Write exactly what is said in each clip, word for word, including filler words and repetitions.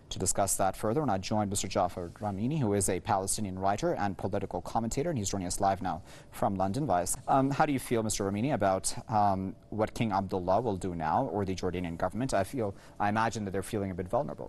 To discuss that further, and I joined Mister Jafar Ramini, who is a Palestinian writer and political commentator, and he's joining us live now from London. Um, how do you feel, Mister Ramini, about um, what King Abdullah will do now, or the Jordanian government? I feel, I imagine that they're feeling a bit vulnerable.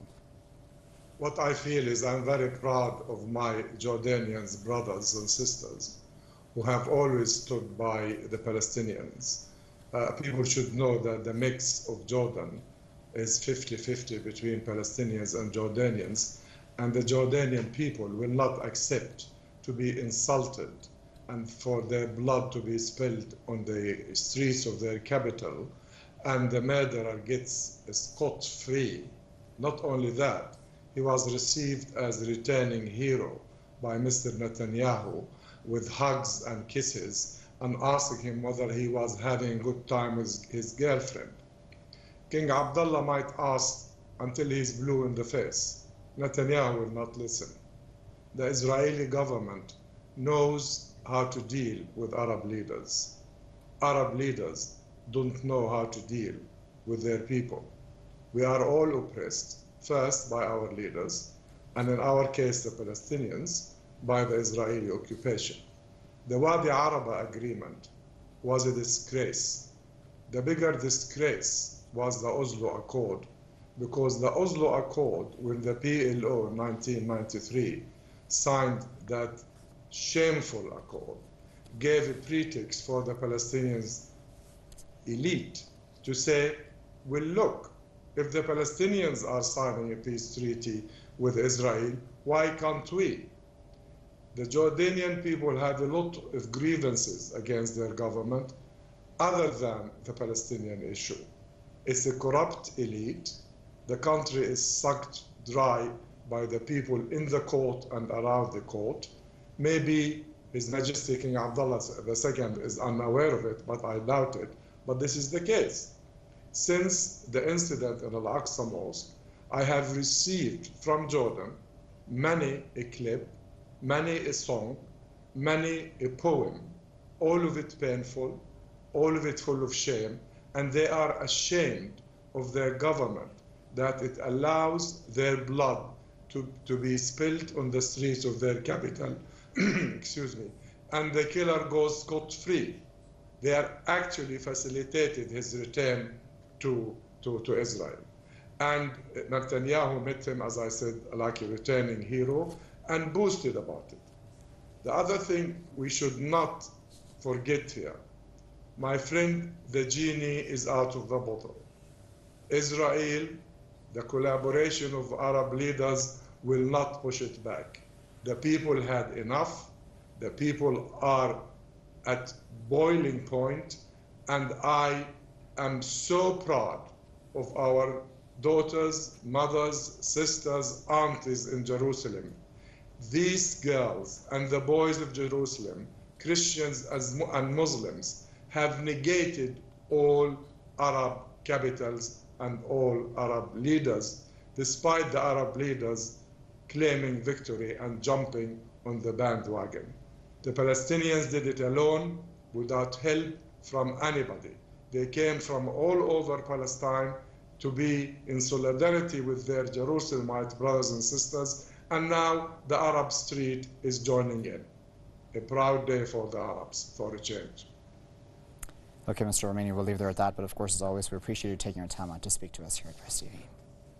What I feel is I'm very proud of my Jordanians, brothers and sisters, who have always stood by the Palestinians. Uh, people should know that the mix of Jordan is fifty fifty between Palestinians and Jordanians, and the Jordanian people will not accept to be insulted and for their blood to be spilled on the streets of their capital, and the murderer gets scot-free. Not only that, he was received as a returning hero by Mister Netanyahu with hugs and kisses, and asking him whether he was having a good time with his girlfriend. King Abdullah might ask until he's blue in the face. Netanyahu will not listen. The Israeli government knows how to deal with Arab leaders. Arab leaders don't know how to deal with their people. We are all oppressed, first by our leaders, and in our case, the Palestinians, by the Israeli occupation. The Wadi Araba agreement was a disgrace. The bigger disgrace was the Oslo Accord, because the Oslo Accord, when the P L O in nineteen ninety-three signed that shameful accord, gave a pretext for the Palestinians elite to say, well, look, if the Palestinians are signing a peace treaty with Israel, why can't we? The Jordanian people have a lot of grievances against their government other than the Palestinian issue. It's a corrupt elite. The country is sucked dry by the people in the court and around the court. Maybe His Majesty King Abdullah the Second is unaware of it, but I doubt it. But this is the case. Since the incident in Al-Aqsa Mosque, I have received from Jordan many a clip, many a song, many a poem, all of it painful, all of it full of shame, and they are ashamed of their government that it allows their blood to, to be spilled on the streets of their capital, excuse me, and the killer goes scot-free. They are actually facilitated his return to, to, to Israel. And Netanyahu met him, as I said, like a returning hero, and boasted about it. The other thing we should not forget here, my friend, the genie is out of the bottle. Israel, the collaboration of Arab leaders will not push it back. The people had enough. The people are at boiling point, and I am so proud of our daughters, mothers, sisters, aunties in Jerusalem. These girls and the boys of Jerusalem, Christians and Muslims, have negated all Arab capitals and all Arab leaders, despite the Arab leaders claiming victory and jumping on the bandwagon. The Palestinians did it alone, without help from anybody. They came from all over Palestine to be in solidarity with their Jerusalemite brothers and sisters, and now the Arab street is joining in. A proud day for the Arabs, for a change. Okay, Mister Ramini, we'll leave there at that, but of course, as always, we appreciate you taking your time out to speak to us here at Press T V.